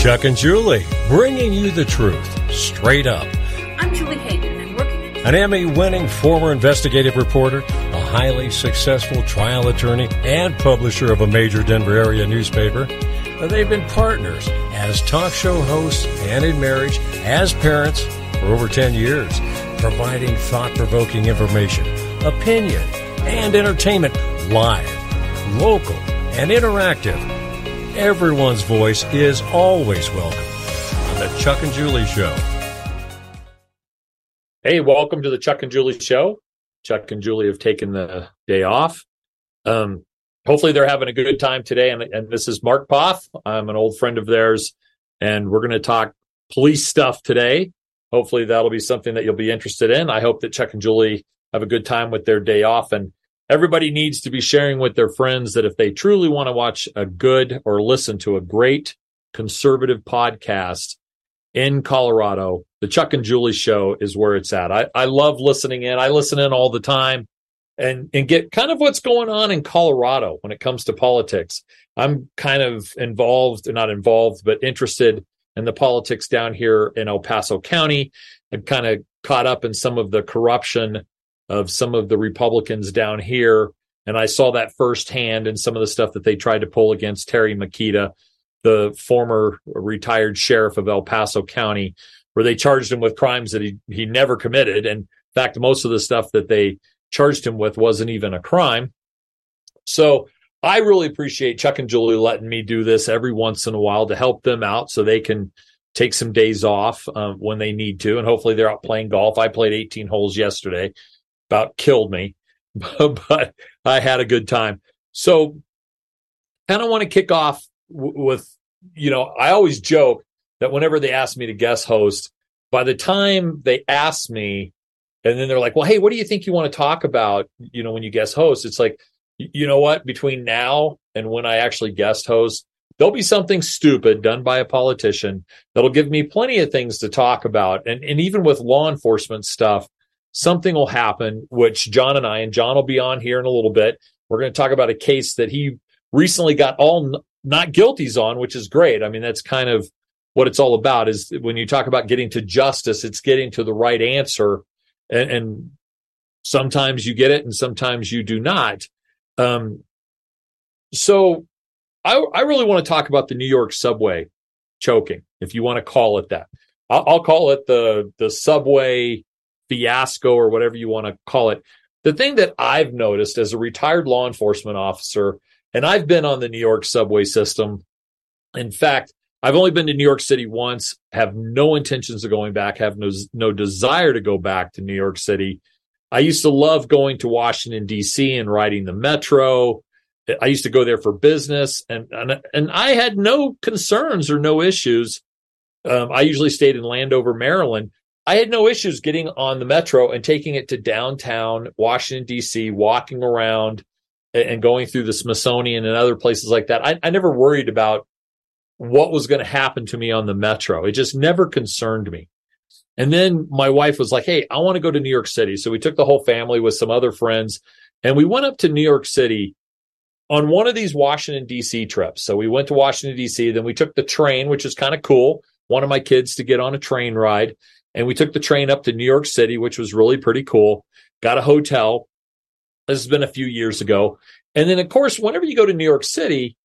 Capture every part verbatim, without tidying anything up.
Chuck and Julie, bringing you the truth, straight up. I'm Julie Hayden, and I'm working at... An Emmy-winning former investigative reporter, a highly successful trial attorney, and publisher of a major Denver area newspaper. They've been partners as talk show hosts and in marriage as parents for over ten years, providing thought-provoking information, opinion, and entertainment live, local, and interactive. Everyone's voice is always welcome on the Chuck and Julie Show. Hey, welcome to the Chuck and Julie Show. Chuck and Julie have taken the day off. Um, hopefully they're having a good time today. And, and this is Mark Poff. I'm an old friend of theirs, and we're going to talk police stuff today. Hopefully that'll be something that you'll be interested in. I hope that Chuck and Julie have a good time with their day off. And everybody needs to be sharing with their friends that if they truly want to watch a good or listen to a great conservative podcast in Colorado, the Chuck and Julie Show is where it's at. I, I love listening in. I listen in all the time and, and get kind of what's going on in Colorado when it comes to politics. I'm kind of involved, not involved, but interested in the politics down here in El Paso County. I'm kind of caught up in some of the corruption of some of the Republicans down here. And I saw that firsthand in some of the stuff that they tried to pull against Terry Makita, the former retired sheriff of El Paso County, where they charged him with crimes that he, he never committed. And in fact, most of the stuff that they charged him with wasn't even a crime. So I really appreciate Chuck and Julie letting me do this every once in a while to help them out so they can take some days off um, when they need to. And hopefully they're out playing golf. I played eighteen holes yesterday. About killed me, but I had a good time. So kind of want to kick off w- with, you know, I always joke that whenever they ask me to guest host, by the time they ask me, and then they're like, well, hey, what do you think you want to talk about, you know, when you guest host? It's like, you know what, between now and when I actually guest host, there'll be something stupid done by a politician that'll give me plenty of things to talk about. And, and even with law enforcement stuff, something will happen, which John and I, and John will be on here in a little bit. We're going to talk about a case that he recently got all n- not guilties on, which is great. I mean, that's kind of what it's all about, is when you talk about getting to justice, it's getting to the right answer. And, and sometimes you get it and sometimes you do not. Um, so I, I really want to talk about the New York subway choking, if you want to call it that. I'll, I'll call it the, the subway fiasco or whatever you want to call it. The thing that I've noticed as a retired law enforcement officer, and I've been on the New York subway system. In fact, I've only been to New York City once, have no intentions of going back, have no, no desire to go back to New York City. I used to love going to Washington, D C and riding the metro. I used to go there for business, and and, and I had no concerns or no issues. Um, I usually stayed in Landover, Maryland. I had no issues getting on the metro and taking it to downtown Washington, D C, walking around and going through the Smithsonian and other places like that. I, I never worried about what was going to happen to me on the metro. It just never concerned me. And then my wife was like, hey, I want to go to New York City. So we took the whole family with some other friends, and we went up to New York City on one of these Washington, D C trips. So we went to Washington, D C, then we took the train, which is kind of cool. Wanted my kids to get on a train ride. And we took the train up to New York City, which was really pretty cool. Got a hotel. This has been a few years ago. And then, of course, whenever you go to New York City,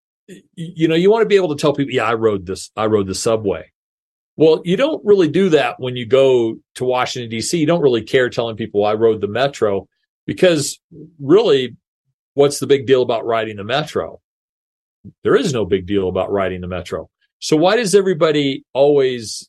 you know, you want to be able to tell people, yeah, I rode this, I rode the subway. Well, you don't really do that when you go to Washington, D C. You don't really care telling people I rode the metro, because really, what's the big deal about riding the metro? There is no big deal about riding the metro. So why does everybody always,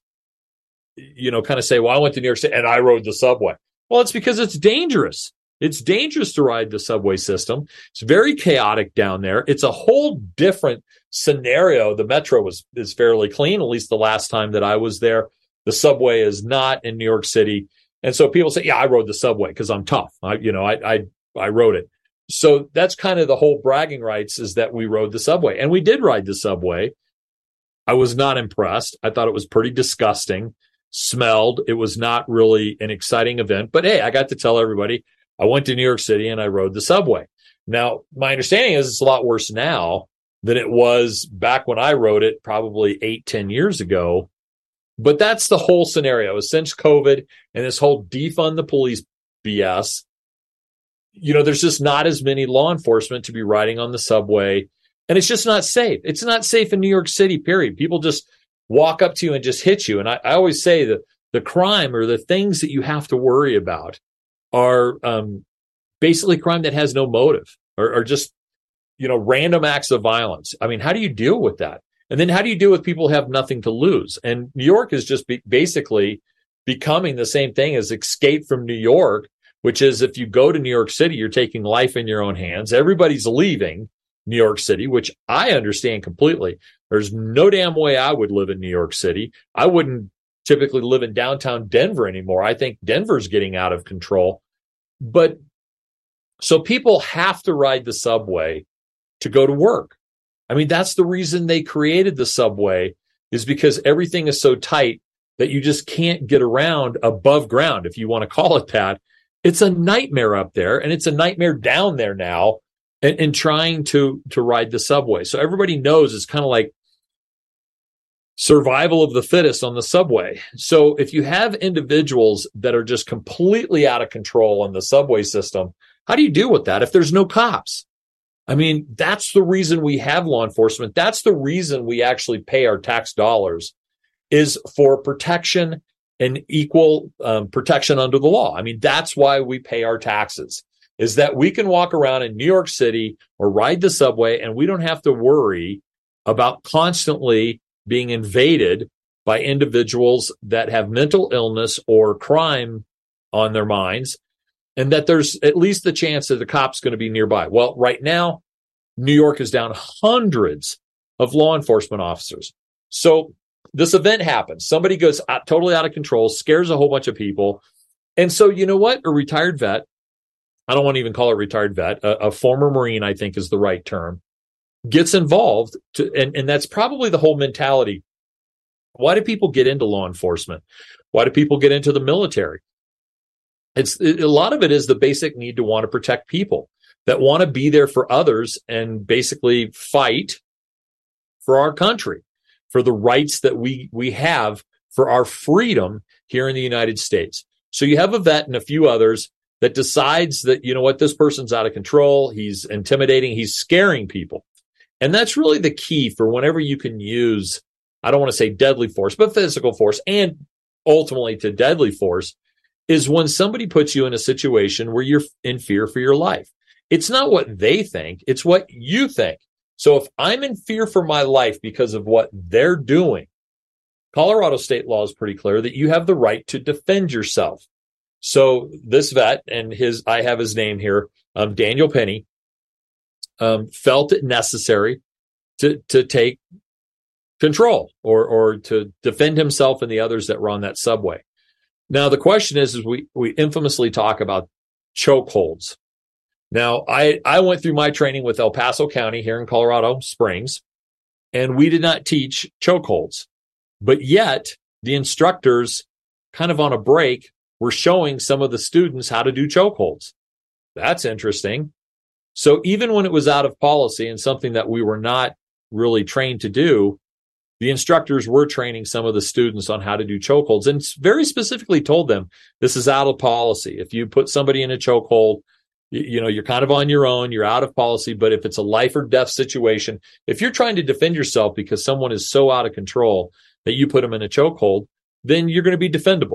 you know, kind of say, well, I went to New York City and I rode the subway? Well, it's because it's dangerous. It's dangerous to ride the subway system. It's very chaotic down there. It's a whole different scenario. The metro was is fairly clean, at least the last time that I was there. The subway is not in New York City. And so people say, yeah, I rode the subway because I'm tough. I, you know, I, I, I rode it. So that's kind of the whole bragging rights, is that we rode the subway. And we did ride the subway. I was not impressed. I thought it was pretty disgusting. Smelled. It was not really an exciting event. But hey, I got to tell everybody I went to New York City and I rode the subway. Now, my understanding is it's a lot worse now. than it was back when I wrote it, probably eight, ten years ago. But that's the whole scenario. Since COVID and this whole defund the police B S, you know, there's just not as many law enforcement to be riding on the subway. And it's just not safe. It's not safe in New York City, period. People just walk up to you and just hit you. And I, I always say that the crime or the things that you have to worry about are um, basically crime that has no motive or, or just, you know, random acts of violence. I mean, how do you deal with that? And then how do you deal with people who have nothing to lose? And New York is just be- basically becoming the same thing as Escape from New York, which is if you go to New York City, you're taking life in your own hands. Everybody's leaving New York City, which I understand completely. There's no damn way I would live in New York City. I wouldn't typically live in downtown Denver anymore. I think Denver's getting out of control. But so people have to ride the subway to go to work. I mean, that's the reason they created the subway, is because everything is so tight that you just can't get around above ground, if you want to call it that. It's a nightmare up there, and it's a nightmare down there now, and, and trying to, to ride the subway. So everybody knows it's kind of like survival of the fittest on the subway. So if you have individuals that are just completely out of control in the subway system, how do you deal with that if there's no cops? I mean, that's the reason we have law enforcement. That's the reason we actually pay our tax dollars, is for protection and equal um, protection under the law. I mean, that's why we pay our taxes, is that we can walk around in New York City or ride the subway and we don't have to worry about constantly being invaded by individuals that have mental illness or crime on their minds, and that there's at least the chance that the cop's going to be nearby. Well, right now, New York is down hundreds of law enforcement officers. So this event happens. Somebody goes out, totally out of control, scares a whole bunch of people. And so, you know what? A retired vet, I don't want to even call it retired vet, a, a former Marine, I think is the right term, gets involved. To, and, and that's probably the whole mentality. Why do people get into law enforcement? Why do people get into the military? It's it, a lot of it is the basic need to want to protect people, that want to be there for others and basically fight for our country, for the rights that we we have, for our freedom here in the United States. So you have a vet and a few others that decides that, you know what, this person's out of control. He's intimidating. He's scaring people. And that's really the key for whenever you can use, I don't want to say deadly force, but physical force, and ultimately to deadly force, is when somebody puts you in a situation where you're in fear for your life. It's not what they think, it's what you think. So if I'm in fear for my life because of what they're doing, Colorado state law is pretty clear that you have the right to defend yourself. So this vet, and his, I have his name here, um, Daniel Penny, um, felt it necessary to, to take control or, or to defend himself and the others that were on that subway. Now, the question is, is we, we infamously talk about chokeholds. Now, I, I went through my training with El Paso County here in Colorado Springs, and we did not teach chokeholds. But yet, the instructors, kind of on a break, were showing some of the students how to do chokeholds. That's interesting. So even when it was out of policy and something that we were not really trained to do, the instructors were training some of the students on how to do chokeholds, and very specifically told them, this is out of policy. If you put somebody in a chokehold, you, you know, you're kind of on your own, you're out of policy. But if it's a life or death situation, if you're trying to defend yourself because someone is so out of control that you put them in a chokehold, then you're going to be defendable.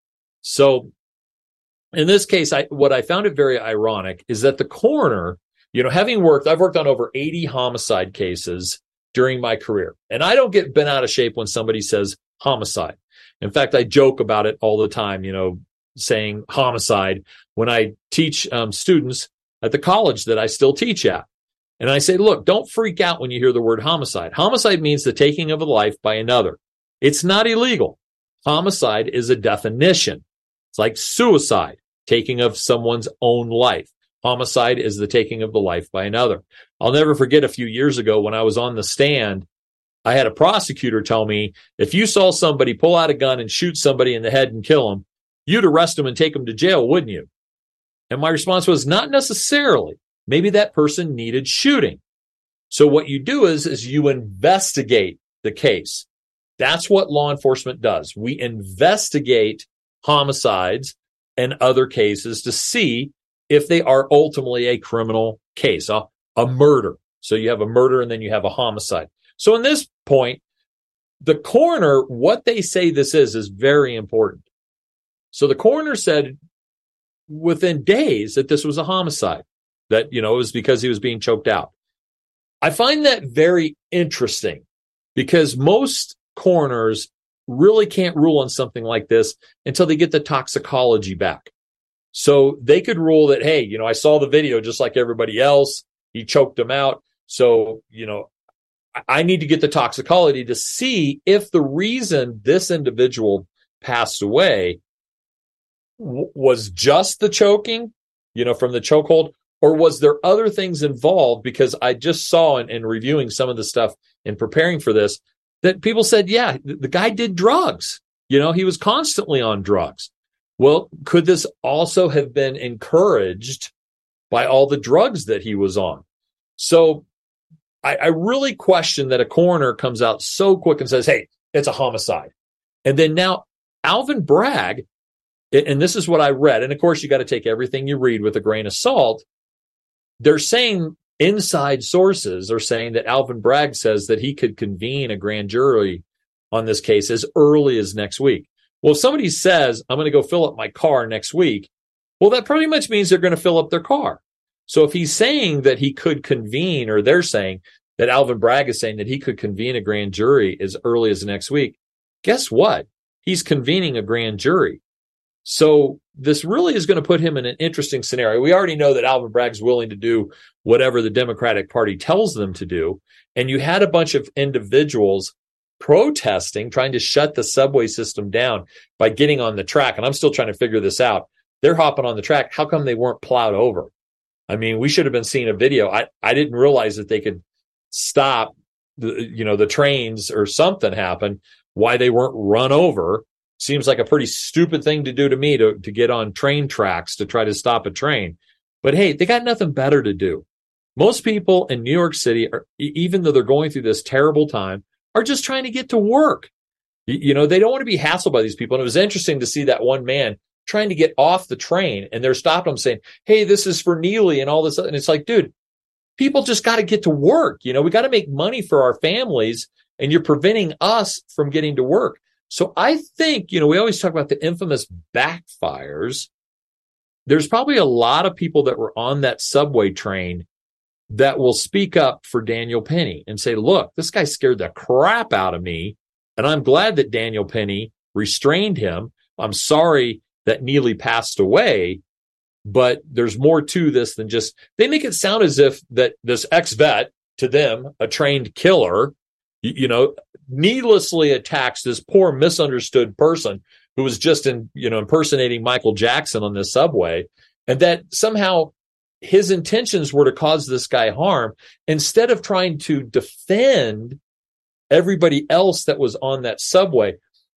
So in this case, I, what I found it very ironic is that the coroner, you know, having worked, I've worked on over eighty homicide cases during my career. And I don't get bent out of shape when somebody says homicide. In fact, I joke about it all the time, you know, saying homicide when I teach um, students at the college that I still teach at. And I say, look, don't freak out when you hear the word homicide. Homicide means the taking of a life by another. It's not illegal. Homicide is a definition. It's like suicide, taking of someone's own life. Homicide is the taking of the life by another. I'll never forget a few years ago when I was on the stand, I had a prosecutor tell me, if you saw somebody pull out a gun and shoot somebody in the head and kill them, you'd arrest them and take them to jail, wouldn't you? And my response was, not necessarily. Maybe that person needed shooting. So what you do is, is you investigate the case. That's what law enforcement does. We investigate homicides and other cases to see if they are ultimately a criminal case, a, a murder. So you have a murder and then you have a homicide. So in this point, the coroner, what they say this is, is very important. So the coroner said within days that this was a homicide, that, you know, it was because he was being choked out. I find that very interesting because most coroners really can't rule on something like this until they get the toxicology back. So they could rule that, hey, you know, I saw the video just like everybody else. He choked him out. So, you know, I need to get the toxicology to see if the reason this individual passed away w- was just the choking, you know, from the chokehold, or was there other things involved? Because I just saw in, in reviewing some of the stuff and preparing for this, that people said, yeah, the guy did drugs. You know, he was constantly on drugs. Well, could this also have been encouraged by all the drugs that he was on? So I, I really question that a coroner comes out so quick and says, hey, it's a homicide. And then now Alvin Bragg, and this is what I read, and of course you got to take everything you read with a grain of salt. They're saying, inside sources are saying that Alvin Bragg says that he could convene a grand jury on this case as early as next week. Well, if somebody says, I'm going to go fill up my car next week, well, that pretty much means they're going to fill up their car. So if he's saying that he could convene, or they're saying that Alvin Bragg is saying that he could convene a grand jury as early as next week, guess what? He's convening a grand jury. So this really is going to put him in an interesting scenario. We already know that Alvin Bragg's willing to do whatever the Democratic Party tells them to do. And you had a bunch of individuals protesting, trying to shut the subway system down by getting on the track. And I'm still trying to figure this out. They're hopping on the track. How come they weren't plowed over? I mean, we should have been seeing a video. I, I didn't realize that they could stop the, you know, the trains or something happened, why they weren't run over. Seems like a pretty stupid thing to do to me, to, to get on train tracks to try to stop a train. But hey, they got nothing better to do. Most people in New York City, are, even though they're going through this terrible time, are just trying to get to work. You, you know, they don't want to be hassled by these people. And it was interesting to see that one man trying to get off the train, and they're stopping him saying, hey, this is for Neely and all this. And it's like, dude, people just got to get to work. You know, we got to make money for our families, and you're preventing us from getting to work. So I think, you know, we always talk about the infamous backfires. There's probably a lot of people that were on that subway train that will speak up for Daniel Penny and say, look, this guy scared the crap out of me, and I'm glad that Daniel Penny restrained him. I'm sorry that Neely passed away, but there's more to this than just, they make it sound as if that this ex-vet, to them, a trained killer, you, you know, needlessly attacks this poor misunderstood person who was just in, you know, impersonating Michael Jackson on this subway, and that somehow his intentions were to cause this guy harm instead of trying to defend everybody else that was on that subway.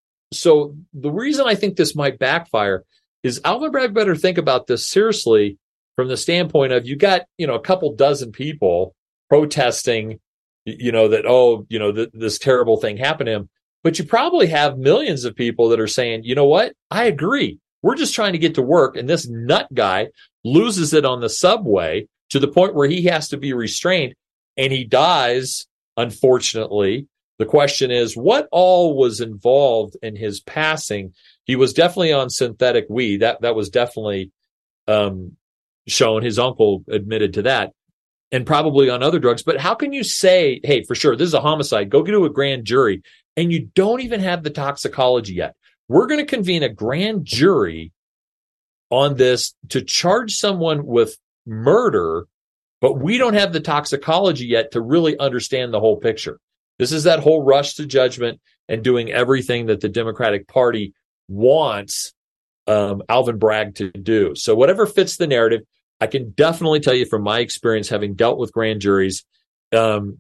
So the reason I think this might backfire is Alvin Bragg better think about this seriously from the standpoint of, you got, you know, a couple dozen people protesting, you know, that, oh, you know, th- this terrible thing happened to him. But you probably have millions of people that are saying, you know what? I agree. We're just trying to get to work. And this nut guy loses it on the subway to the point where he has to be restrained, and he dies, unfortunately. The question is, what all was involved in his passing? He was definitely on synthetic weed. That that was definitely um, shown. His uncle admitted to that. And probably on other drugs. But how can you say, hey, for sure, this is a homicide, go get to a grand jury, and you don't even have the toxicology yet? We're going to convene a grand jury on this to charge someone with murder, but we don't have the toxicology yet to really understand the whole picture. This is that whole rush to judgment and doing everything that the Democratic Party wants um, Alvin Bragg to do. So whatever fits the narrative, I can definitely tell you from my experience, having dealt with grand juries, um,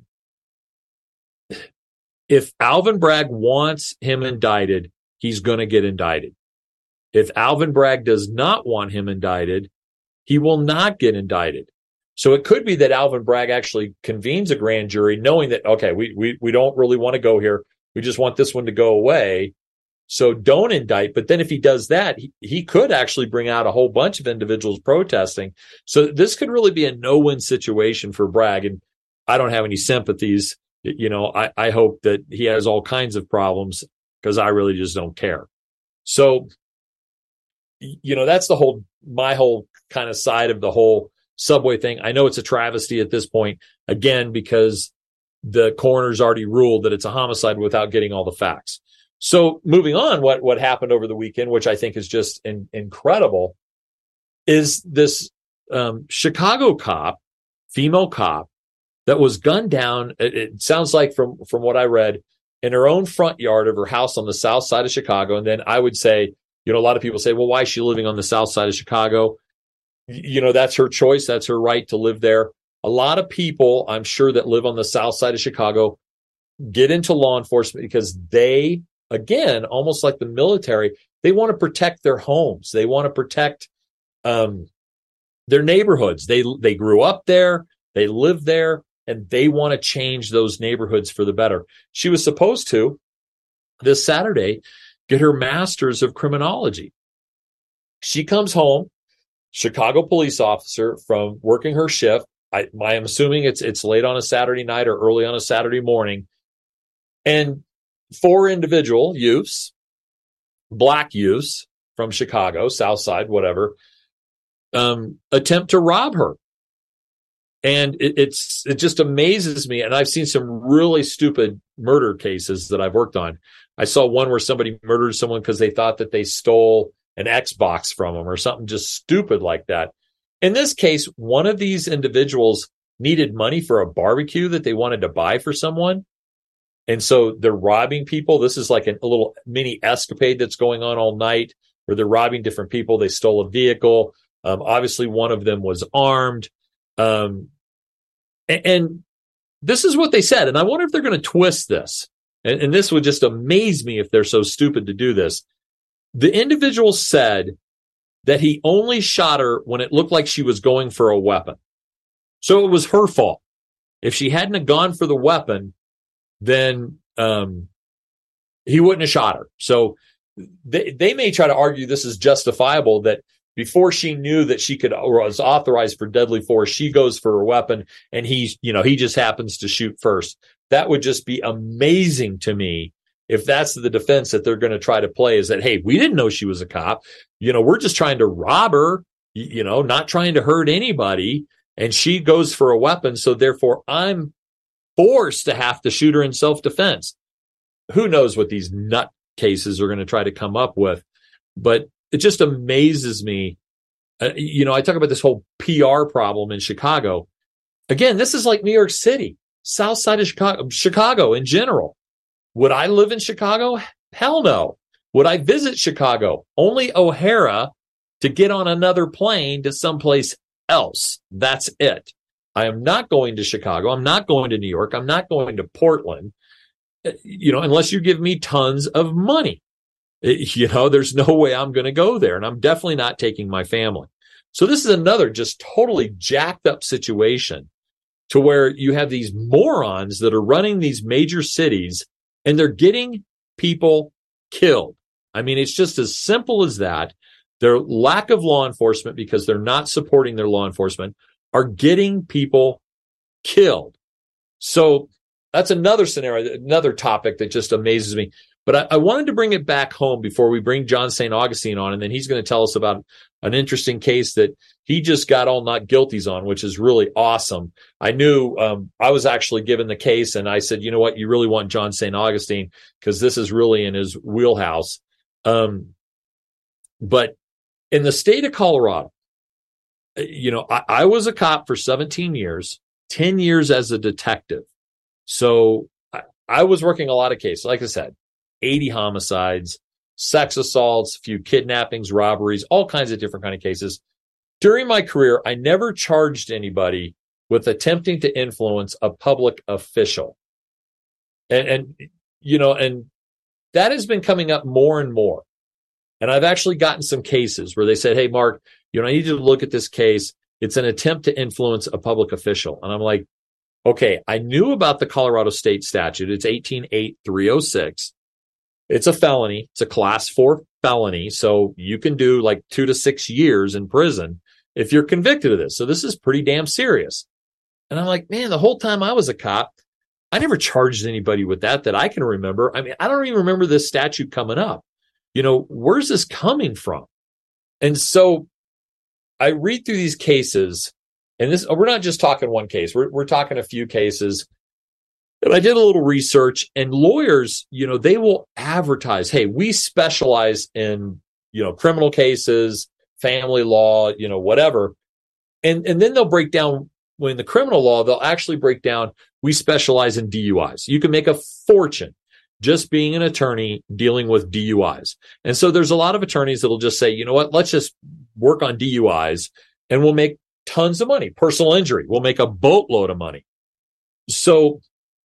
if Alvin Bragg wants him indicted, he's going to get indicted. If Alvin Bragg does not want him indicted, he will not get indicted. So it could be that Alvin Bragg actually convenes a grand jury knowing that, okay, we we we don't really want to go here. We just want this one to go away. So don't indict. But then if he does that, he, he could actually bring out a whole bunch of individuals protesting. So this could really be a no-win situation for Bragg. And I don't have any sympathies. You know, I, I hope that he has all kinds of problems because I really just don't care. So, you know, that's the whole, my whole kind of side of the whole subway thing. I know it's a travesty at this point, again, because the coroner's already ruled that it's a homicide without getting all the facts. So moving on, what, what happened over the weekend, which I think is just in, incredible, is this um, Chicago cop, female cop, that was gunned down. It, it sounds like from, from what I read, in her own front yard of her house on the south side of Chicago. And then I would say, you know, a lot of people say, well, why is she living on the south side of Chicago? You know, that's her choice. That's her right to live there. A lot of people, I'm sure, that live on the south side of Chicago get into law enforcement because they, again, almost like the military, they want to protect their homes. They want to protect um, their neighborhoods. They they grew up there. They live there, and they want to change those neighborhoods for the better. She was supposed to, this Saturday, get her master's of criminology. She comes home, Chicago police officer, from working her shift. I, I'm assuming it's it's late on a Saturday night or early on a Saturday morning. And four individual youths, black youths from Chicago, South Side, whatever, um, attempt to rob her. And it, it's it just amazes me. And I've seen some really stupid murder cases that I've worked on. I saw one where somebody murdered someone because they thought that they stole an Xbox from them or something just stupid like that. In this case, one of these individuals needed money for a barbecue that they wanted to buy for someone. And so they're robbing people. This is like a little mini escapade that's going on all night where they're robbing different people. They stole a vehicle. Um, obviously, one of them was armed. Um, and, and this is what they said. And I wonder if they're going to twist this. And, and this would just amaze me if they're so stupid to do this. The individual said that he only shot her when it looked like she was going for a weapon. So it was her fault. If she hadn't have gone for the weapon, then um, he wouldn't have shot her. So they, they may try to argue this is justifiable, that before she knew that she could or was authorized for deadly force, she goes for a weapon and he's, you know, he just happens to shoot first. That would just be amazing to me. If that's the defense that they're going to try to play, is that, hey, we didn't know she was a cop. You know, we're just trying to rob her, you know, not trying to hurt anybody. And she goes for a weapon. So therefore, I'm forced to have to shoot her in self-defense. Who knows what these nut cases are going to try to come up with. But it just amazes me. Uh, you know, I talk about this whole P R problem in Chicago. Again, this is like New York City, South Side of Chicago, Chicago in general. Would I live in Chicago? Hell no. Would I visit Chicago? Only O'Hara to get on another plane to someplace else. That's it. I am not going to Chicago. I'm not going to New York. I'm not going to Portland, you know, unless you give me tons of money. You know, there's no way I'm going to go there. And I'm definitely not taking my family. So this is another just totally jacked up situation to where you have these morons that are running these major cities and they're getting people killed. I mean, it's just as simple as that. Their lack of law enforcement, because they're not supporting their law enforcement, are getting people killed. So that's another scenario, another topic that just amazes me. But I, I wanted to bring it back home before we bring John Saint Augustine on, and then he's going to tell us about an interesting case that he just got all not guilties on, which is really awesome. I knew um, I was actually given the case, and I said, you know what, you really want John Saint Augustine because this is really in his wheelhouse. Um, but in the state of Colorado, you know, I, I was a cop for seventeen years, ten years as a detective. So I, I was working a lot of cases. Like I said, eighty homicides, sex assaults, a few kidnappings, robberies, all kinds of different kind of cases. During my career, I never charged anybody with attempting to influence a public official. And, and you know, and that has been coming up more and more. And I've actually gotten some cases where they said, hey, Mark, you know, I need you to look at this case. It's an attempt to influence a public official. And I'm like, okay, I knew about the Colorado state statute. It's eighteen eight three oh six. It's a felony. It's a class four felony. So you can do like two to six years in prison if you're convicted of this. So this is pretty damn serious. And I'm like, man, the whole time I was a cop, I never charged anybody with that that I can remember. I mean, I don't even remember this statute coming up. You know, where's this coming from? And so I read through these cases, and this, we're not just talking one case. We're, we're talking a few cases. And I did a little research, and lawyers, you know, they will advertise, hey, we specialize in, you know, criminal cases, family law, you know, whatever. And, and then they'll break down, when the criminal law, they'll actually break down, we specialize in D U Is. You can make a fortune just being an attorney dealing with D U Is. And so there's a lot of attorneys that'll just say, you know what, let's just work on D U Is and we'll make tons of money. Personal injury, we'll make a boatload of money. So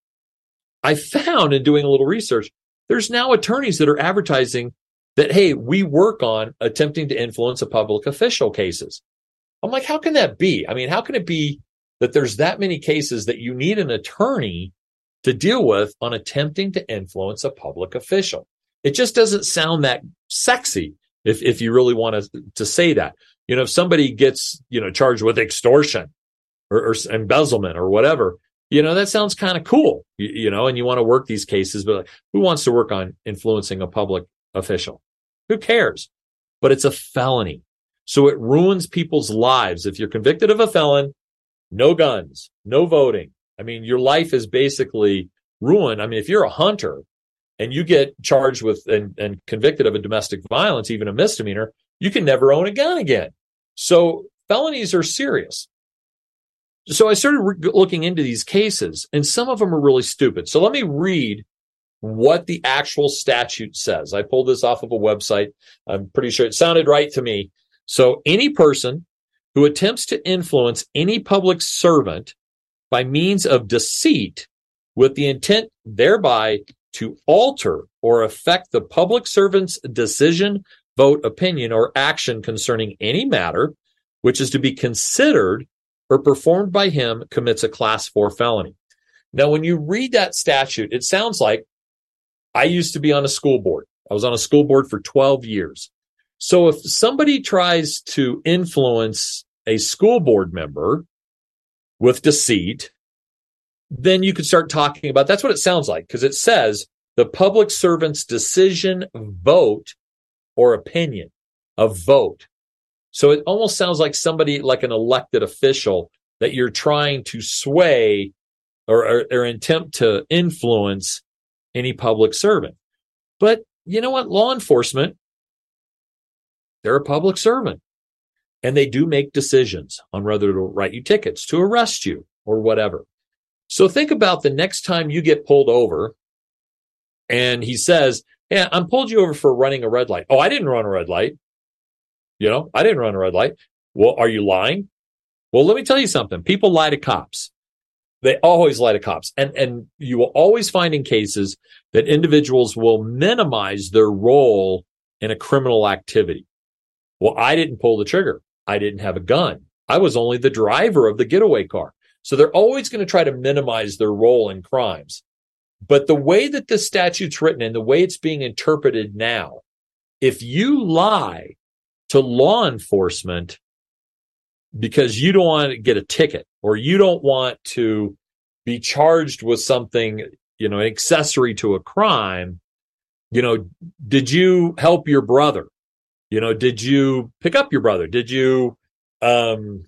I found in doing a little research, there's now attorneys that are advertising that, hey, we work on attempting to influence a public official cases. I'm like, how can that be? I mean, how can it be that there's that many cases that you need an attorney to deal with on attempting to influence a public official? It just doesn't sound that sexy if, if you really want to, to say that. You know, if somebody gets, you know, charged with extortion or, or embezzlement or whatever, you know, that sounds kind of cool, you, you know, and you want to work these cases, but like, who wants to work on influencing a public official? Who cares? But it's a felony. So it ruins people's lives. If you're convicted of a felon, no guns, no voting. I mean, your life is basically ruined. I mean, if you're a hunter and you get charged with and, and convicted of a domestic violence, even a misdemeanor, you can never own a gun again. So felonies are serious. So I started re- looking into these cases, and some of them are really stupid. So let me read what the actual statute says. I pulled this off of a website. I'm pretty sure it sounded right to me. So any person who attempts to influence any public servant by means of deceit with the intent thereby to alter or affect the public servant's decision, vote, opinion, or action concerning any matter which is to be considered or performed by him commits a class four felony. Now, when you read that statute, it sounds like I used to be on a school board. I was on a school board for twelve years. So if somebody tries to influence a school board member with deceit, then you could start talking about, that's what it sounds like, because it says the public servant's decision, vote, or opinion, a vote. So it almost sounds like somebody, like an elected official, that you're trying to sway or, or, or attempt to influence any public servant. But you know what? Law enforcement, they're a public servant, and they do make decisions on whether to write you tickets, to arrest you, or whatever. So think about the next time you get pulled over and he says, "Yeah, I'm pulled you over for running a red light." "Oh, I didn't run a red light. You know, I didn't run a red light." "Well, are you lying?" Well, let me tell you something. People lie to cops. They always lie to cops. And, and you will always find in cases that individuals will minimize their role in a criminal activity. "Well, I didn't pull the trigger. I didn't have a gun. I was only the driver of the getaway car." So they're always going to try to minimize their role in crimes. But the way that this statute's written and the way it's being interpreted now, if you lie to law enforcement because you don't want to get a ticket or you don't want to be charged with something, you know, accessory to a crime, you know, did you help your brother? You know, did you pick up your brother? Did you, um,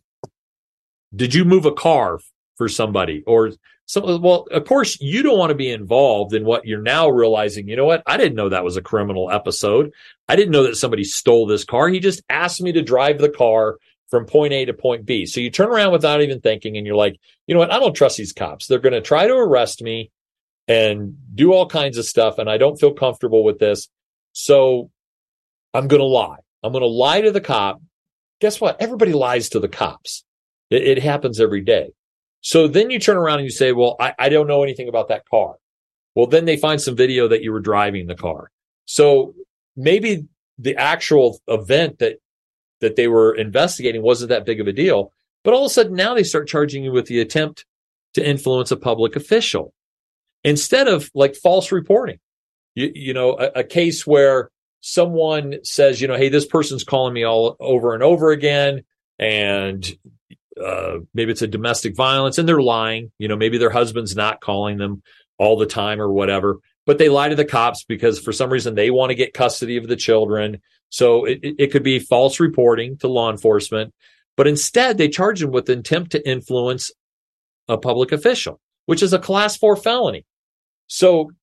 did you move a car for somebody or some? Well, of course, you don't want to be involved in what you're now realizing. You know what? I didn't know that was a criminal episode. I didn't know that somebody stole this car. He just asked me to drive the car from point A to point B. So you turn around without even thinking and you're like, you know what? I don't trust these cops. They're going to try to arrest me and do all kinds of stuff. And I don't feel comfortable with this. So I'm going to lie. I'm going to lie to the cop. Guess what? Everybody lies to the cops. It, it happens every day. So then you turn around and you say, well, I, I don't know anything about that car. Well, then they find some video that you were driving the car. So maybe the actual event that that they were investigating wasn't that big of a deal, But all of a sudden now they start charging you with the attempt to influence a public official instead of like false reporting. You, you know, a, a case where someone says, you know, hey, this person's calling me all over and over again, and uh, maybe it's a domestic violence, and they're lying. You know, maybe their husband's not calling them all the time or whatever, but they lie to the cops because for some reason they want to get custody of the children. So it, it could be false reporting to law enforcement, but instead they charge them with intent to influence a public official, which is a class four felony. So,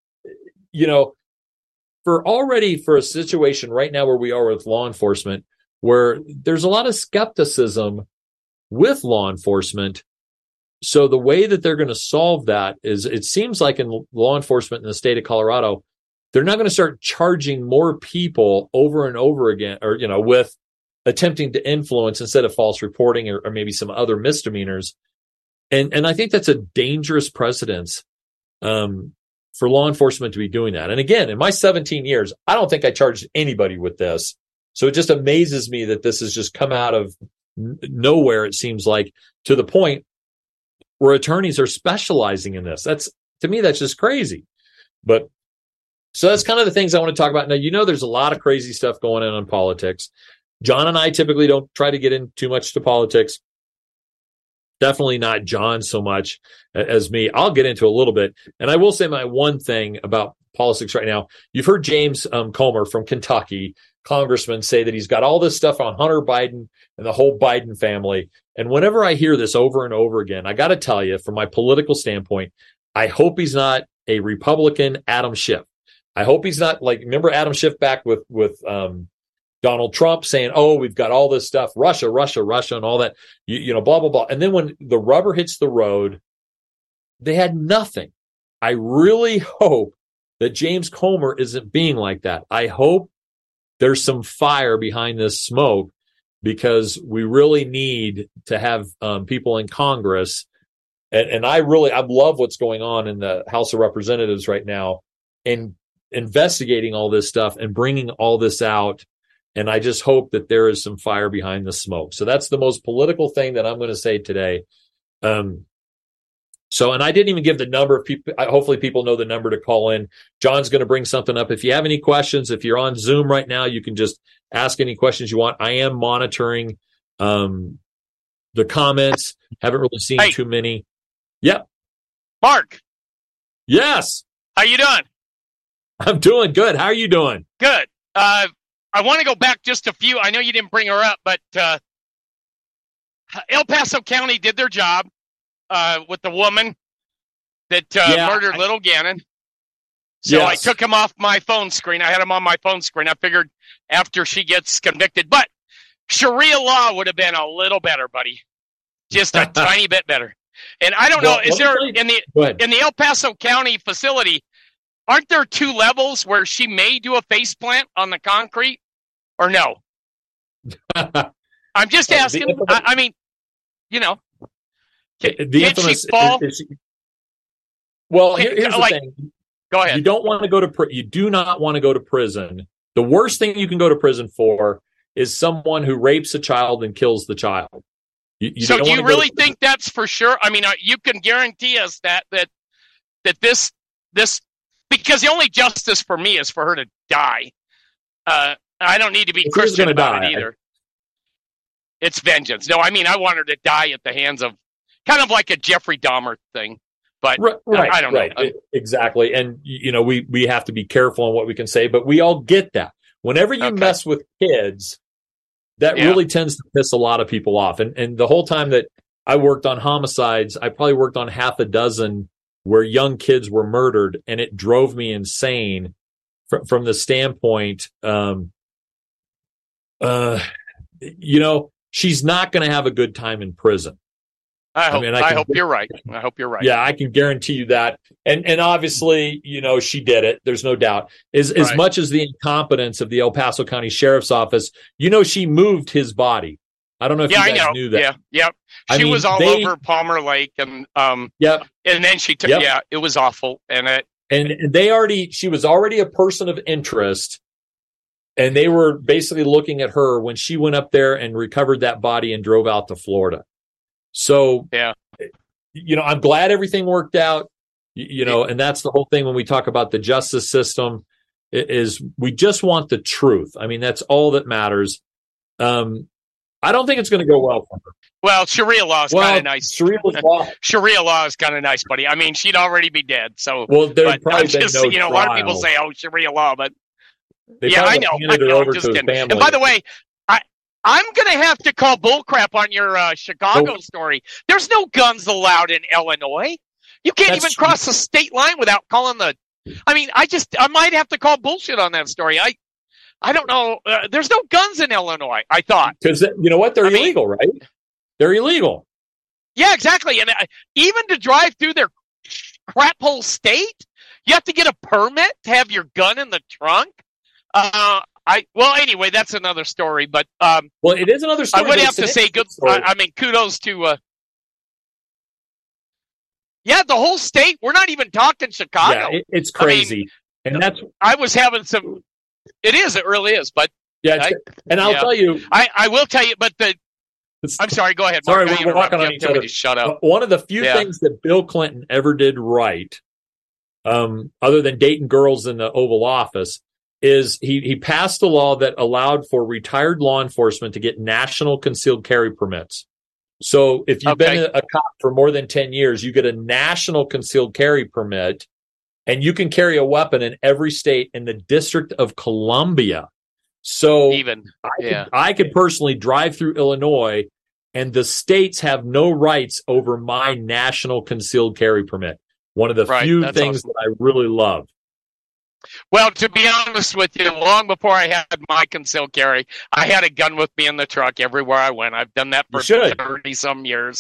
you know, for already for a situation right now where we are with law enforcement, where there's a lot of skepticism with law enforcement. So the way that they're going to solve that is, it seems like in law enforcement in the state of Colorado, they're not going to start charging more people over and over again, or, you know, with attempting to influence instead of false reporting or, or maybe some other misdemeanors. And, and I think that's a dangerous precedence um, for law enforcement to be doing that. And again, in my seventeen years, I don't think I charged anybody with this. So it just amazes me that this has just come out of n- nowhere, it seems like, to the point where attorneys are specializing in this. That's, to me, that's just crazy. But so that's kind of the things I want to talk about. Now, you know, there's a lot of crazy stuff going on in politics. John and I typically don't try to get in too much to politics. Definitely not John so much as me. I'll get into a little bit. And I will say my one thing about politics right now. You've heard James um, Comer from Kentucky, congressman, say that he's got all this stuff on Hunter Biden and the whole Biden family. And whenever I hear this over and over again, I got to tell you, from my political standpoint, I hope he's not a Republican Adam Schiff. I hope he's not like, remember Adam Schiff back with, with um, Donald Trump saying, oh, we've got all this stuff, Russia, Russia, Russia, and all that, you, you know, blah, blah, blah. And then when the rubber hits the road, they had nothing. I really hope that James Comer isn't being like that. I hope there's some fire behind this smoke, because we really need to have um, people in Congress. And, and I really, I love what's going on in the House of Representatives right now in investigating all this stuff and bringing all this out. And I just hope that there is some fire behind the smoke. So that's the most political thing that I'm going to say today. Um, so, and I didn't even give the number of people. Hopefully people know the number to call in. John's going to bring something up. If you have any questions, if you're on Zoom right now, you can just ask any questions you want. I am monitoring um, the comments. Haven't really seen hey. too many. Yep. Mark. Yes. How you doing? I'm doing good. How are you doing? Good. Uh, I want to go back just a few. I know you didn't bring her up, but uh, El Paso County did their job uh, with the woman that uh, yeah, murdered I, Little Gannon. So yes. I took him off my phone screen. I had him on my phone screen. I figured after she gets convicted. But Sharia law would have been a little better, buddy. Just a tiny bit better. And I don't well, know, is there in the in the El Paso County facility, aren't there two levels where she may do a faceplant on the concrete, or no? I'm just asking. Infamous, I, I mean, you know, can, the can infamous, she fall? Is, is she, well, can, here's the like, thing. Go ahead. You don't want to go to. You do not want to go to prison. The worst thing you can go to prison for is someone who rapes a child and kills the child. You, you so, do you really think that's for sure? I mean, uh, you can guarantee us that that that this this. Because the only justice for me is for her to die. Uh, I don't need to be if Christian about die, it either. I... It's vengeance. No, I mean, I want her to die at the hands of kind of like a Jeffrey Dahmer thing. But right, uh, I don't right. know. Exactly. And, you know, we, we have to be careful on what we can say, but we all get that. Whenever you okay. mess with kids, that yeah. really tends to piss a lot of people off. And, and the whole time that I worked on homicides, I probably worked on half a dozen where young kids were murdered, and it drove me insane from, from the standpoint, um, uh, you know, she's not going to have a good time in prison. I hope, I mean, I, I hope you're right. I hope you're right. Yeah, I can guarantee you that. And and obviously, you know, she did it. There's no doubt. As, right. as much as the incompetence of the El Paso County Sheriff's Office, you know, she moved his body. I don't know if yeah, you guys I know. knew that. Yeah, yeah. She I mean, was all they, over Palmer Lake, and um, yep. and then she took. Yep. Yeah, it was awful, and it. And they already, she was already a person of interest And they were basically looking at her when she went up there and recovered that body and drove out to Florida. So, yeah, you know, I'm glad everything worked out, you, you know, and that's the whole thing when we talk about the justice system is we just want the truth. I mean, that's all that matters. Um, I don't think it's going to go well for her. Well, Sharia law is well, kind of nice. Sharia law. Sharia law is kind of nice, buddy. I mean, she'd already be dead. So, well, there's probably just, been no you know, trial. a lot of people say, "Oh, Sharia law," but they yeah, I know. I know. I'm just kidding. And by the way, I I'm gonna have to call bullcrap on your uh, Chicago nope. story. There's no guns allowed in Illinois. You can't That's even true. cross the state line without calling the. I mean, I just I might have to call bullshit on that story. I. I don't know. Uh, there's no guns in Illinois, I thought. Because, you know what? They're I illegal, mean, right? They're illegal. Yeah, exactly. And uh, even to drive through their crap hole state, you have to get a permit to have your gun in the trunk. Uh, I Well, anyway, that's another story. But um, well, it is another story. I would have to say, good. I, I mean, kudos to. Uh, yeah, the whole state. We're not even talking Chicago. Yeah, it, it's crazy. I mean, and that's. I was having some. It is. It really is. But yeah, I, and I'll yeah. tell you, I, I will tell you. But the, I'm sorry. Go ahead. Sorry, Mark, we're walking on each other. Shut up. One of the few yeah. things that Bill Clinton ever did right, um, other than dating girls in the Oval Office, is he he passed a law that allowed for retired law enforcement to get national concealed carry permits. So if you've okay. been a, a cop for more than ten years, you get a national concealed carry permit. And you can carry a weapon in every state in the District of Columbia. So even I, yeah. could, I could personally drive through Illinois, and the states have no rights over my national concealed carry permit. One of the right. few That's things awesome. that I really love. Well, to be honest with you, long before I had my concealed carry, I had a gun with me in the truck everywhere I went. I've done that for thirty-some years.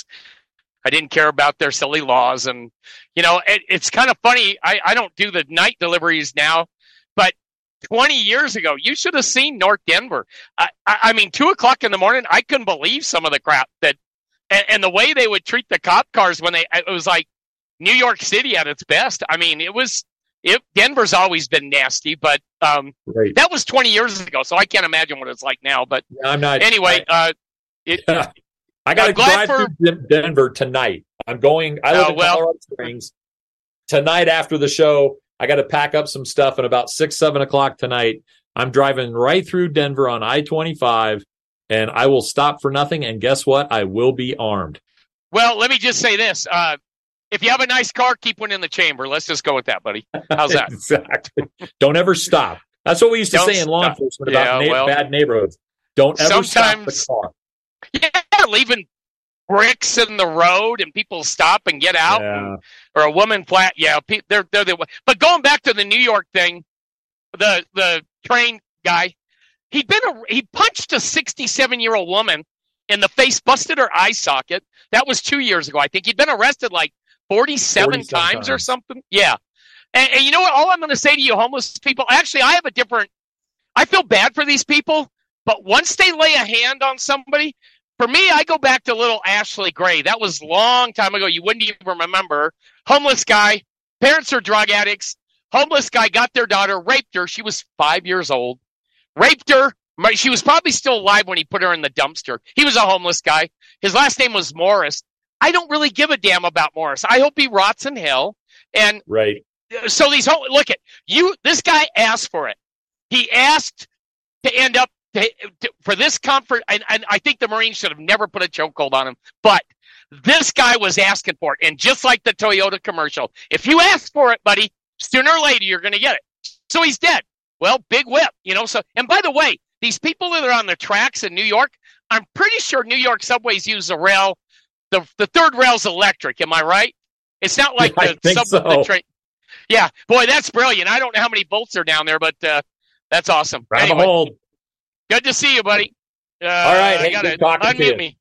I didn't care about their silly laws. And, you know, it, it's kind of funny. I, I don't do the night deliveries now, but twenty years ago, you should have seen North Denver. I, I, I mean, two o'clock in the morning, I couldn't believe some of the crap that, and, and the way they would treat the cop cars when they, it was like New York City at its best. I mean, it was, it, Denver's always been nasty, but um, right. that was twenty years ago. So I can't imagine what it's like now. But yeah, I'm not, anyway, I, uh, it, yeah. I got to drive for... through Denver tonight. I'm going. I live uh, in well, Colorado Springs tonight. After the show, I got to pack up some stuff. And about six, seven o'clock tonight, I'm driving right through Denver on I twenty-five, and I will stop for nothing. And guess what? I will be armed. Well, let me just say this: uh, if you have a nice car, keep one in the chamber. Let's just go with that, buddy. How's that? Exactly. Don't ever stop. That's what we used to Don't say in law stop. enforcement yeah, about na- well, bad neighborhoods. Don't ever sometimes, stop the car. Yeah, leaving bricks in the road and people stop and get out, yeah. and, or a woman flat. Yeah, they're, they're they're. But going back to the New York thing, the the train guy, he'd been a, he punched a sixty-seven year old woman in the face, busted her eye socket. That was two years ago, I think. He'd been arrested like forty-seven times, times or something. Yeah, and, and you know what? All I'm going to say to you, homeless people, actually, I have a different. I feel bad for these people. But once they lay a hand on somebody, for me, I go back to little Ashley Gray. That was a long time ago. You wouldn't even remember. Homeless guy, parents are drug addicts. Homeless guy got their daughter, raped her. She was five years old. Raped her. She was probably still alive when he put her in the dumpster. He was a homeless guy. His last name was Morris. I don't really give a damn about Morris. I hope he rots in hell. And right. So these whole, look at you. This guy asked for it. He asked to end up. To, to, for this comfort, and, and I think the Marines should have never put a chokehold on him, but this guy was asking for it. And just like the Toyota commercial, if you ask for it, buddy, sooner or later, you're going to get it. So he's dead. Well, big whip, you know. So, and by the way, these people that are on the tracks in New York, I'm pretty sure New York subways use a rail. The the third rail's electric. Am I right? It's not like yeah, the subway so. the train. Yeah, boy, that's brilliant. I don't know how many volts are down there, but uh, that's awesome. Grab anyway. a hold. Good to see you, buddy. Uh, All right, I got to unmute me.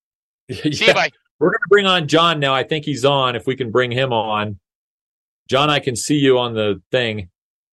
yeah. See you, bye. We're going to bring on John now. I think he's on. If we can bring him on, John, I can see you on the thing.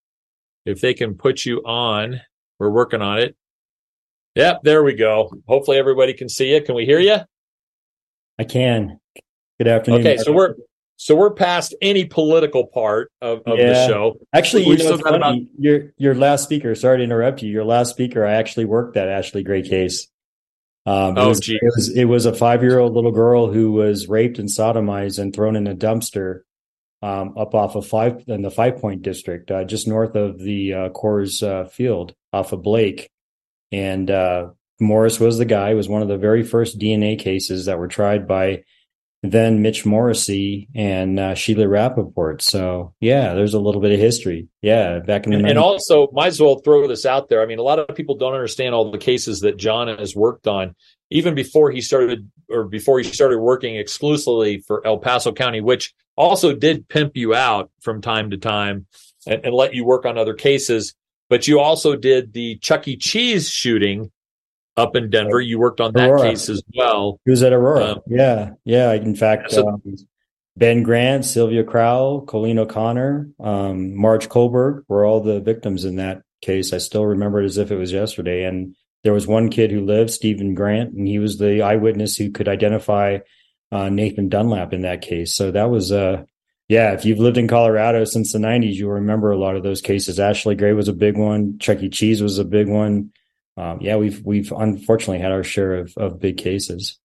If they can put you on, we're working on it. Yep, there we go. Hopefully, everybody can see you. Can we hear you? I can. Good afternoon. Okay, so we're So we're past any political part of, of yeah. the show. Actually, We've you know, still got about your your last speaker. Sorry to interrupt you. Your last speaker, I actually worked that Ashley Gray case. Um, it, oh, was, geez. it was it was a five year old little girl who was raped and sodomized and thrown in a dumpster um, up off of five in the Five Point district, uh, just north of the uh, Coors uh, Field, off of Blake. And uh, Morris was the guy. It was one of the very first D N A cases that were tried by then Mitch Morrissey and uh, Sheila Rappaport. So, yeah, there's a little bit of history. Yeah, back in the and, and also, might as well throw this out there. I mean, a lot of people don't understand all the cases that John has worked on, even before he started or before he started working exclusively for El Paso County, which also did pimp you out from time to time and, and let you work on other cases. But you also did the Chuck E. Cheese shooting up in Denver. You worked on that Aurora. case as well. He was at Aurora. Um, yeah. Yeah. In fact, so, um, Ben Grant, Sylvia Crowell, Colleen O'Connor, um, Marge Kohlberg were all the victims in that case. I still remember it as if it was yesterday. And there was one kid who lived, Stephen Grant, and he was the eyewitness who could identify uh, Nathan Dunlap in that case. So that was, uh, yeah, if you've lived in Colorado since the nineties, you'll remember a lot of those cases. Ashley Gray was a big one. Chuck E. Cheese was a big one. Um, yeah, we've we've unfortunately had our share of, of big cases.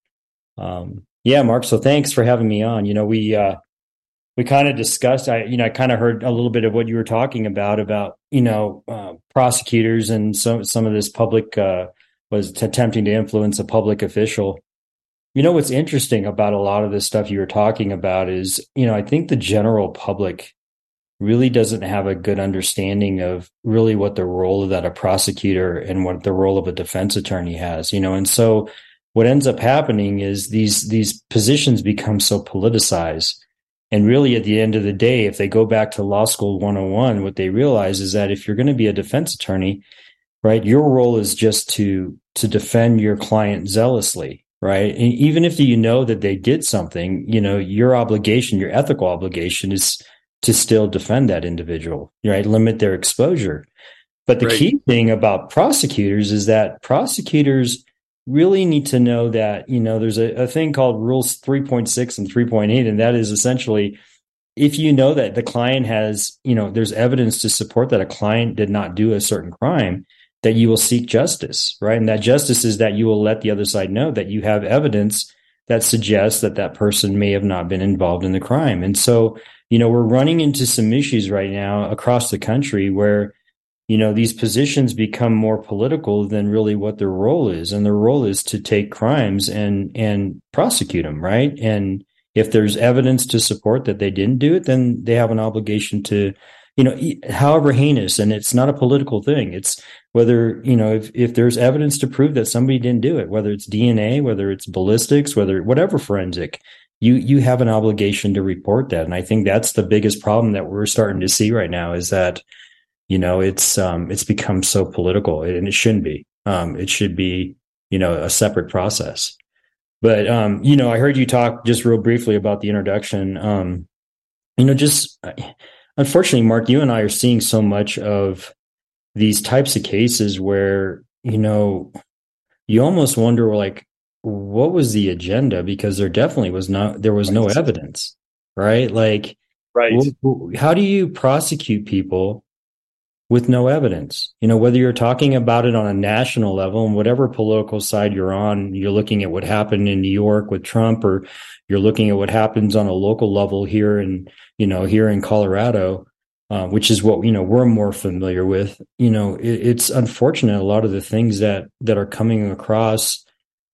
Um, yeah, Mark. So thanks for having me on. You know, we uh, we kind of discussed. I you know I kind of heard a little bit of what you were talking about about you know uh, prosecutors and some some of this public uh, was t- attempting to influence a public official. You know, what's interesting about a lot of this stuff you were talking about is you know I think the general public really doesn't have a good understanding of really what the role of that a prosecutor and what the role of a defense attorney has, you know, and so what ends up happening is these these positions become so politicized. And really, at the end of the day, if they go back to law school one oh one, what they realize is that if you're going to be a defense attorney, right, your role is just to to defend your client zealously, right? And even if you know that they did something, you know, your obligation, your ethical obligation is to still defend that individual, right? Limit their exposure. But the right. key thing about prosecutors is that prosecutors really need to know that, you know, there's a, a thing called rules three point six and three point eight. And that is essentially, if you know that the client has, you know, there's evidence to support that a client did not do a certain crime, that you will seek justice, right? And that justice is that you will let the other side know that you have evidence that suggests that that person may have not been involved in the crime. And so, you know, we're running into some issues right now across the country where, you know, these positions become more political than really what their role is. And their role is to take crimes and, and prosecute them, right? And if there's evidence to support that they didn't do it, then they have an obligation to, you know, however heinous, and it's not a political thing. It's whether, you know, if, if there's evidence to prove that somebody didn't do it, whether it's D N A, whether it's ballistics, whether whatever forensic, you you have an obligation to report that. And I think that's the biggest problem that we're starting to see right now is that, you know, it's um it's become so political, and it shouldn't be. Um, it should be, you know, a separate process. But um, you know, I heard you talk just real briefly about the introduction. Um, you know, just unfortunately, Mark, you and I are seeing so much of these types of cases where, you know, you almost wonder, like, what was the agenda? Because there definitely was not, there was no evidence, right? Like, right. w- how do you prosecute people with no evidence? You know, whether you're talking about it on a national level and whatever political side you're on, you're looking at what happened in New York with Trump, or you're looking at what happens on a local level here in, you know, here in Colorado, uh, which is what, you know, we're more familiar with. You know, it, it's unfortunate, a lot of the things that, that are coming across,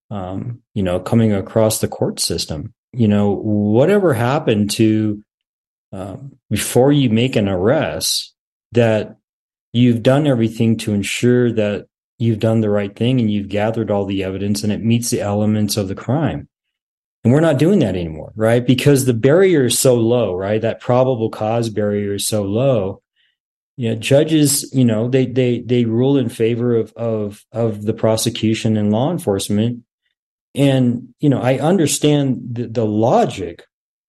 um, you know, coming across the court system, you know, whatever happened to, um, before you make an arrest, that you've done everything to ensure that you've done the right thing and you've gathered all the evidence and it meets the elements of the crime. And we're not doing that anymore, right? Because the barrier is so low, right? That probable cause barrier is so low. You know, judges, you know, they they they rule in favor of of of the prosecution and law enforcement. And, you know, I understand the, the logic.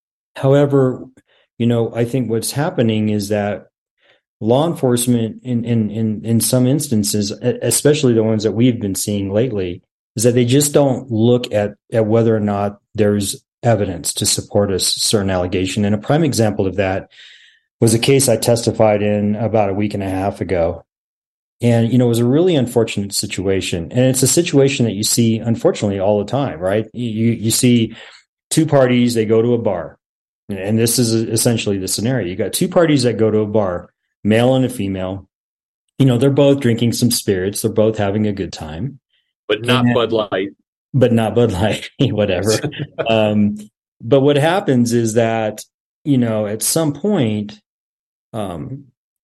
However, you know, I think what's happening is that law enforcement in, in, in, in some instances, especially the ones that we've been seeing lately, is that they just don't look at, at whether or not there's evidence to support a certain allegation. And a prime example of that was a case I testified in about a week and a half ago. And, you know, it was a really unfortunate situation. And it's a situation that you see, unfortunately, all the time, right? You, you see two parties, they go to a bar. And this is essentially the scenario. You got two parties that go to a bar, male and a female. You know, they're both drinking some spirits. They're both having a good time. But not and, Bud Light. But not Bud Light, whatever. um, but what happens is that, you know, at some point, um,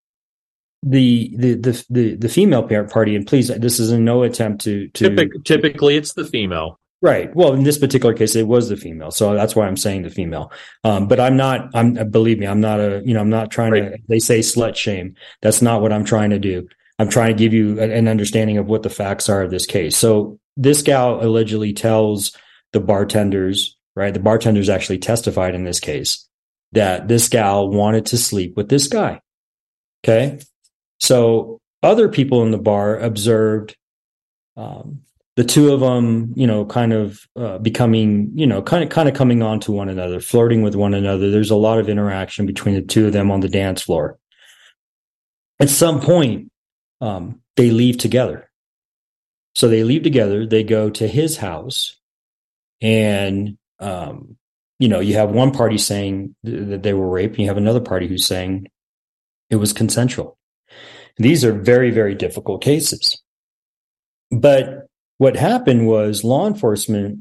the, the, the, the, the female parent party, and please, this is in no attempt to, to Typic, typically it's the female. Right. Well, in this particular case, it was the female. So that's why I'm saying the female. Um, but I'm not, I'm, believe me, I'm not a, you know, I'm not trying right. to, they say slut shame. That's not what I'm trying to do. I'm trying to give you an understanding of what the facts are of this case. So this gal allegedly tells the bartenders, right? The bartenders actually testified in this case that this gal wanted to sleep with this guy. Okay. So other people in the bar observed, um, the two of them, you know, kind of uh, becoming, you know, kind of kind of coming on to one another, flirting with one another. There's a lot of interaction between the two of them on the dance floor. At some point, um, they leave together. So they leave together. They go to his house, and um, you know, you have one party saying th- that they were raped, and you have another party who's saying it was consensual. These are very, very difficult cases, but what happened was law enforcement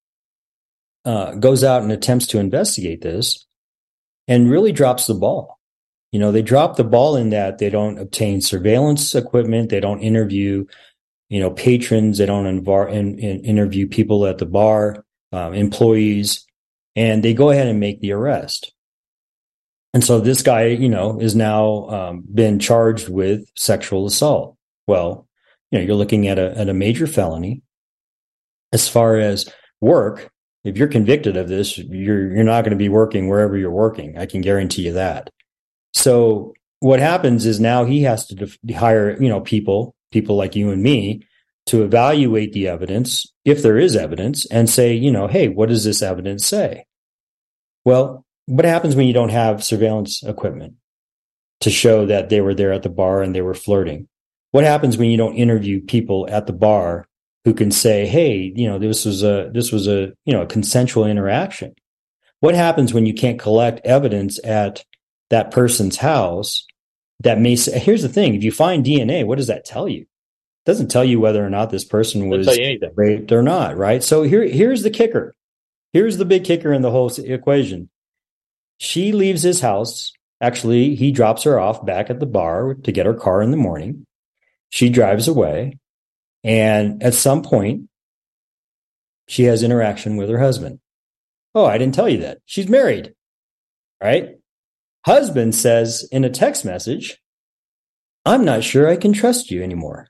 uh, goes out and attempts to investigate this and really drops the ball. You know, they drop the ball in that they don't obtain surveillance equipment. They don't interview, you know, patrons. They don't invar- in, in, interview people at the bar, um, employees, and they go ahead and make the arrest. And so this guy, you know, is now um, been charged with sexual assault. Well, you know, you're looking at a at a major felony. As far as work, if you're convicted of this, you're you're not going to be working wherever you're working. I can guarantee you that. So what happens is now he has to def- hire, you know, people, people like you and me, to evaluate the evidence, if there is evidence, and say, you know, hey, what does this evidence say? Well, what happens when you don't have surveillance equipment to show that they were there at the bar and they were flirting? What happens when you don't interview people at the bar who can say, hey, you know, this was a, this was a, you know, a consensual interaction? What happens when you can't collect evidence at that person's house that may say, here's the thing, if you find D N A, what does that tell you? It doesn't tell you whether or not this person was raped or not, right? So here, here's the kicker. Here's the big kicker in the whole equation. She leaves his house. Actually, he drops her off back at the bar to get her car in the morning. She drives away, and at some point, she has interaction with her husband. Oh, I didn't tell you that. She's married, right? Husband says in a text message, I'm not sure I can trust you anymore.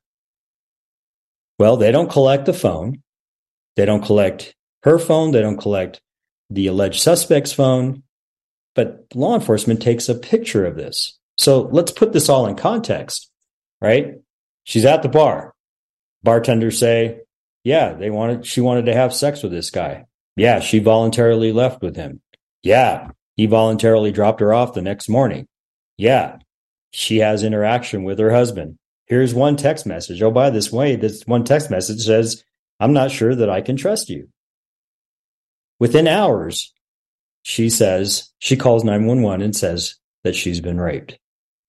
Well, they don't collect the phone. They don't collect her phone. They don't collect the alleged suspect's phone. But law enforcement takes a picture of this. So let's put this all in context, right? She's at the bar. Bartenders say, yeah, they wanted, she wanted to have sex with this guy. Yeah, she voluntarily left with him. Yeah, he voluntarily dropped her off the next morning. Yeah, she has interaction with her husband. Here's one text message. Oh, by this way, this one text message says, I'm not sure that I can trust you. Within hours, she says, she calls nine one one and says that she's been raped.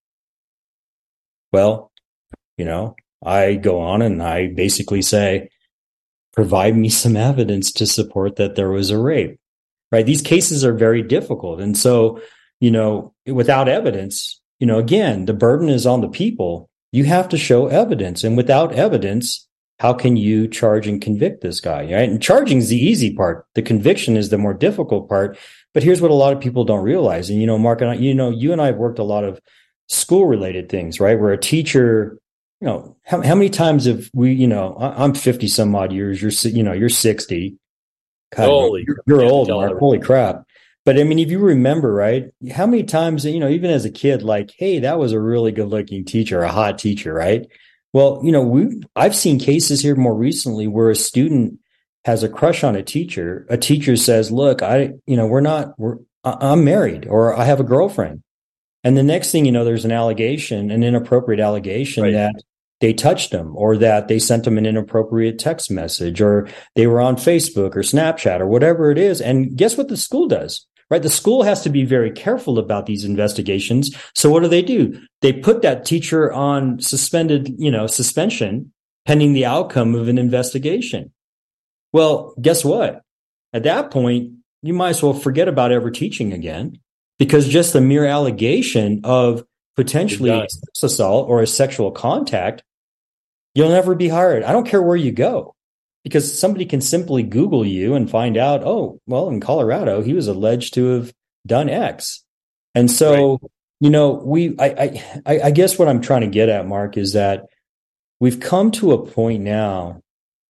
Well, you know, I go on and I basically say, provide me some evidence to support that there was a rape, right? These cases are very difficult. And so, you know, without evidence, you know, again, the burden is on the people. You have to show evidence. And without evidence, how can you charge and convict this guy, right? And charging is the easy part. The conviction is the more difficult part. But here's what a lot of people don't realize. And, you know, Mark and I, you know, you and I have worked a lot of school related things, right? Where a teacher, you know, how, how many times have we, you know, I'm fifty some odd years, you're, you know, you're sixty. God, Holy you're, you're old, Mark. Holy crap. But I mean, if you remember, right, how many times, you know, even as a kid, like, hey, that was a really good looking teacher, a hot teacher, right? Well, you know, we I've seen cases here more recently where a student has a crush on a teacher, a teacher says, look, I, you know, we're not, we're, I'm married, or I have a girlfriend. And the next thing you know, there's an allegation, an inappropriate allegation right. that they touched them, or that they sent them an inappropriate text message, or they were on Facebook or Snapchat or whatever it is. And guess what the school does? Right? The school has to be very careful about these investigations. So what do they do? They put that teacher on suspended, you know, suspension pending the outcome of an investigation. Well, guess what? At that point, you might as well forget about ever teaching again, because just the mere allegation of potentially a sex assault or a sexual contact, you'll never be hired. I don't care where you go. Because somebody can simply Google you and find out, oh, well, in Colorado, he was alleged to have done X. And so, right. you know, we, I, I, I guess what I'm trying to get at, Mark, is that we've come to a point now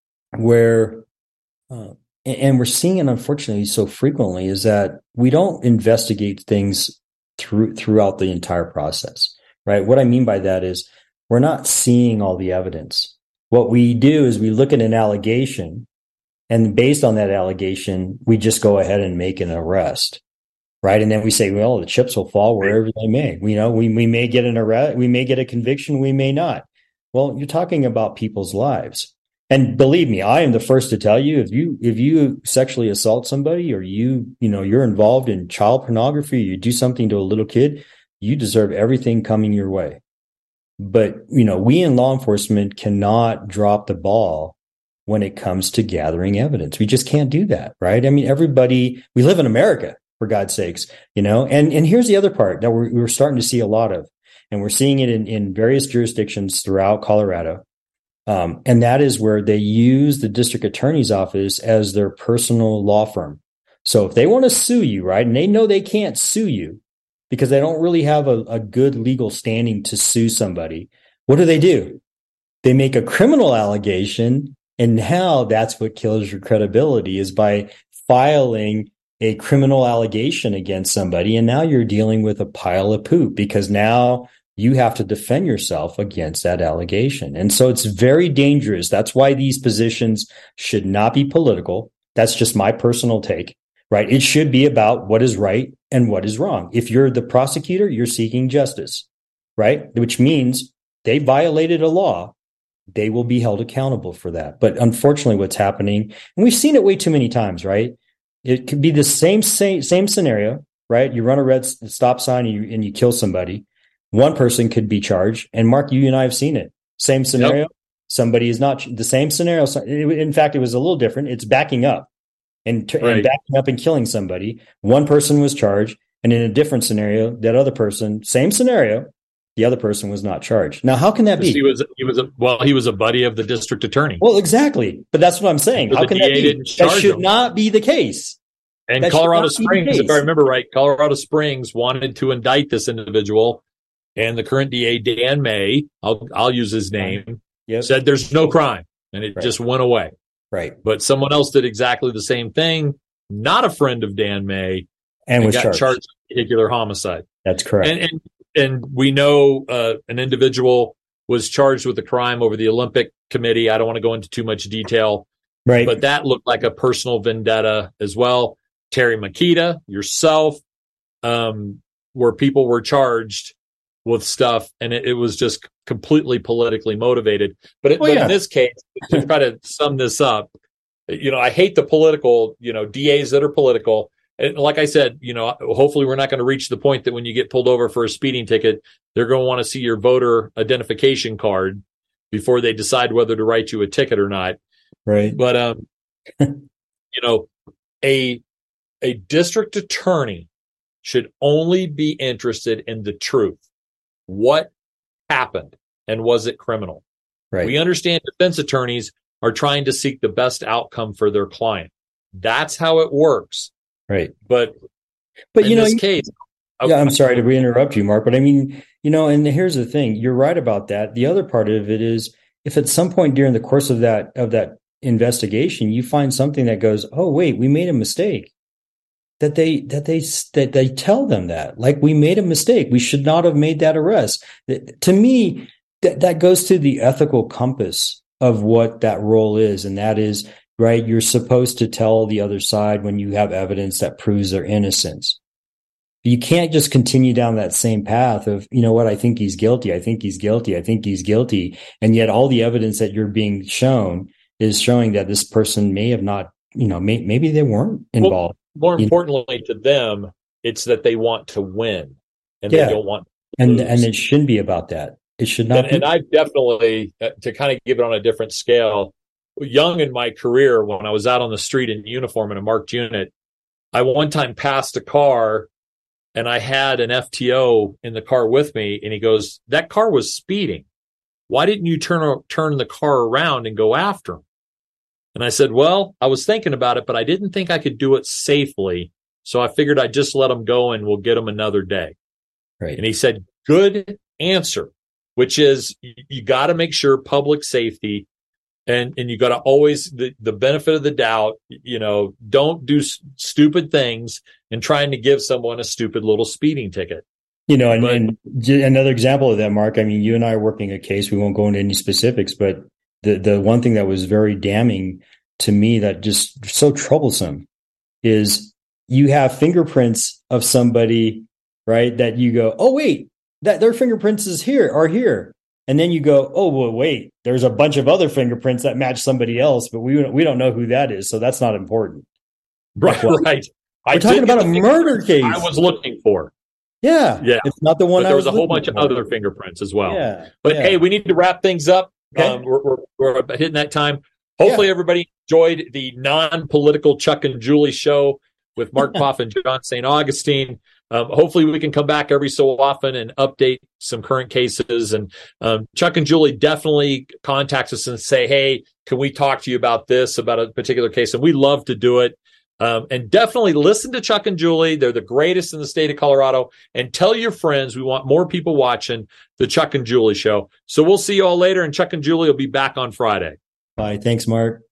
where, uh, and we're seeing it, unfortunately, so frequently, is that we don't investigate things through throughout the entire process, right? What I mean by that is we're not seeing all the evidence. What we do is we look at an allegation, and based on that allegation, we just go ahead and make an arrest, right? And then we say, well, the chips will fall wherever they may. We know we, we may get an arrest, we may get a conviction, we may not. Well, you're talking about people's lives. And believe me, I am the first to tell you, if you if you sexually assault somebody, or you, you know, you're involved in child pornography, you do something to a little kid, you deserve everything coming your way. But, you know, we in law enforcement cannot drop the ball when it comes to gathering evidence. We just can't do that, right? I mean, everybody, we live in America, for God's sakes, you know, and, and here's the other part that we're, we're starting to see a lot of, and we're seeing it in, in various jurisdictions throughout Colorado. Um, and that is where they use the district attorney's office as their personal law firm. So if they want to sue you, right, and they know they can't sue you, because they don't really have a, a good legal standing to sue somebody, what do they do? They make a criminal allegation, and now that's what kills your credibility, is by filing a criminal allegation against somebody, and now you're dealing with a pile of poop, because now you have to defend yourself against that allegation. And so it's very dangerous. That's why these positions should not be political. That's just my personal take. Right. It should be about what is right and what is wrong. If you're the prosecutor, you're seeking justice, right? Which means they violated a law. They will be held accountable for that. But unfortunately, what's happening, and we've seen it way too many times, right? It could be the same, same, same scenario, right? You run a red stop sign and you, and you kill somebody. One person could be charged. And Mark, you and I have seen it. Same scenario. Yep. Somebody is not the same scenario. In fact, it was a little different. It's backing up. And, t- right. and backing up and killing somebody. One person was charged, and in a different scenario, that other person, same scenario, the other person was not charged. Now, how can that be? He was, he was a, well, he was a buddy of the district attorney. Well, exactly. But that's what I'm saying. How can that be? That should not be the case. And Colorado Springs, if I remember right, Colorado Springs wanted to indict this individual, and the current D A, Dan May, I'll, I'll use his name, yep. said there's no crime, and it right. just went away. Right. But someone else did exactly the same thing, not a friend of Dan May, and, and was got charged. charged with vehicular homicide. That's correct. And and, and we know uh, an individual was charged with a crime over the Olympic Committee. I don't want to go into too much detail. Right. But that looked like a personal vendetta as well. Terry Makita, yourself, um, where people were charged with stuff, and it, it was just completely politically motivated. But, it, well, but yeah. in this case, to try to sum this up, you know, I hate the political, you know, D As that are political. And like I said, you know, hopefully we're not going to reach the point that when you get pulled over for a speeding ticket, they're going to want to see your voter identification card before they decide whether to write you a ticket or not. Right. But, um, you know, a a district attorney should only be interested in the truth. What happened, and was it criminal? Right. We understand defense attorneys are trying to seek the best outcome for their client. That's how it works. Right. But, but in you know, this case, yeah, I'm sorry to re-interrupt you, Mark, but I mean, you know, and here's the thing. You're right about that. The other part of it is, if at some point during the course of that of that investigation, you find something that goes, oh, wait, we made a mistake. That they that they that they tell them that, like, we made a mistake. We should not have made that arrest. To me, that that goes to the ethical compass of what that role is, and that is right? You're supposed to tell the other side when you have evidence that proves their innocence. You can't just continue down that same path of, you know what, I think he's guilty. I think he's guilty. I think he's guilty. And yet all the evidence that you're being shown is showing that this person may have not, you know, may, maybe they weren't involved. Well, more importantly to them, it's that they want to win and yeah. they don't want to and lose. And it shouldn't be about that. It should not and, be. And I definitely, uh, to kind of give it on a different scale, young in my career, when I was out on the street in uniform in a marked unit, I one time passed a car and I had an F T O in the car with me, and he goes, that car was speeding. Why didn't you turn turn the car around and go after him? And I said, well, I was thinking about it, but I didn't think I could do it safely. So I figured I'd just let him go and we'll get him another day. Right. And he said, good answer, which is you, you got to make sure public safety and, and you got to always the, the benefit of the doubt, you know, don't do s- stupid things and trying to give someone a stupid little speeding ticket. You know, and, but, and another example of that, Mark, I mean, you and I are working a case. We won't go into any specifics, but the, the one thing that was very damning to me that just so troublesome is you have fingerprints of somebody, right, that you go, oh, wait, that their fingerprints is here, are here. And then you go, oh, well, wait, there's a bunch of other fingerprints that match somebody else, but we we don't know who that is. So that's not important. Right, well, right. We're I talking about a murder case. I was looking for. Yeah. Yeah. It's not the one but I there was, was a whole looking bunch for. of other fingerprints as well. Yeah. But yeah. hey, we need to wrap things up. Okay. Um, we're, we're, we're hitting that time. Hopefully Yeah. everybody enjoyed the non-political Chuck and Julie show with Mark Poff and John Saint Augustine. Um, hopefully we can come back every so often and update some current cases. And um, Chuck and Julie definitely contact us and say, hey, can we talk to you about this, about a particular case? And we love to do it. Um, and definitely listen to Chuck and Julie. They're the greatest in the state of Colorado. And tell your friends, we want more people watching the Chuck and Julie show. So we'll see you all later. And Chuck and Julie will be back on Friday. Bye. Thanks, Mark.